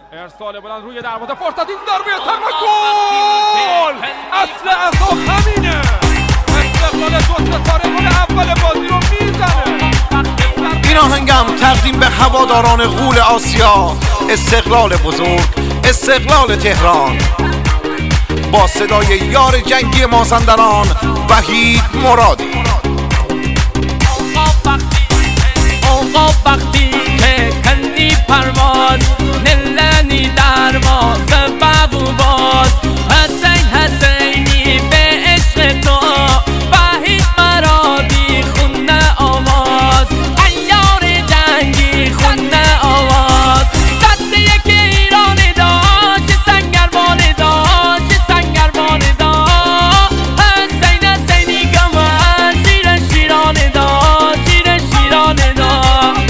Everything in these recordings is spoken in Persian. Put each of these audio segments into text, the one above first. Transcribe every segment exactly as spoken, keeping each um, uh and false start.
ارسال بلند روی دروازه، فرصت، این ضربه سر گل. اصل اصل همینه. استقلال دو ستاره گل اول بازی رو میزنه. این آهنگم تقدیم به هواداران غول آسیا، استقلال بزرگ، استقلال تهران، با صدای یار جنگی مازندران وحید مرادی. آقا وقتی که کنی پرواز، نلنی درواز بابو باز، حسین حسینی به عشق تو، وحید مرادی خونه آواز، عیار جنگی خونه آواز. صد یک ایران داشت، سنگربان داشت، سنگربان داشت، حسین حسینی گمان شیر شیران داشت، شیر شیران داشت.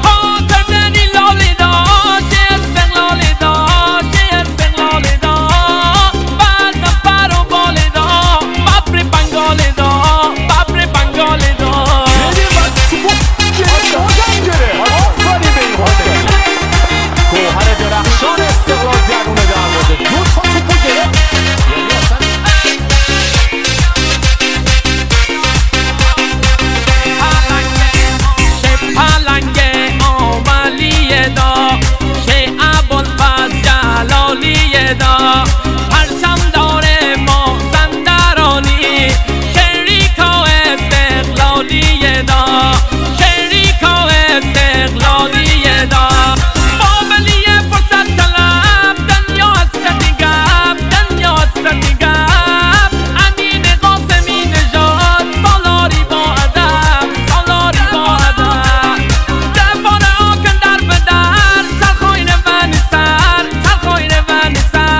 پرچم داره مازندرانی، شریکا استقلالی دا، شریکا استقلالی دا. بابلی فرصت طلب، دنیا هستی گپ، دنیا هستی گپ. امین قاسمی نژاد، سالاری با ادب، سالاری با ادب. دفار آکن در بدر، سرخوین ون سر، سرخوین ون سر.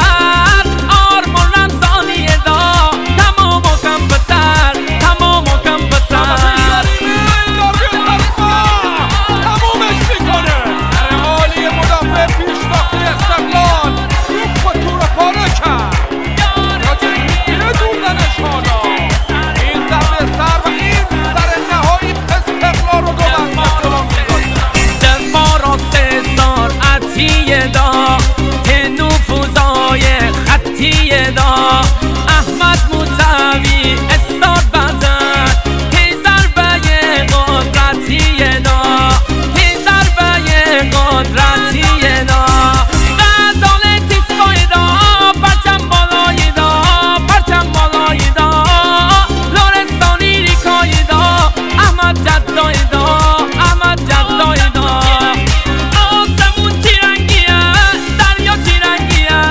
دا احمد موسوی استاد بزن، هی ضربه قدرتی دا، هی ضربه قدرتی دا. غزال تیسکای دا، پرچم بالای دا، پرچم بالای دا. لرستانی ریکای دا، احمد جدای دا، احمد جدای دا. آسمون تیرنگیه، دریا تیرنگیه،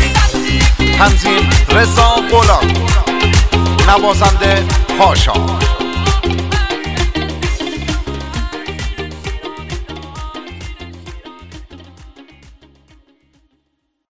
تنظیم رضا غلام، نوازنده پاشا.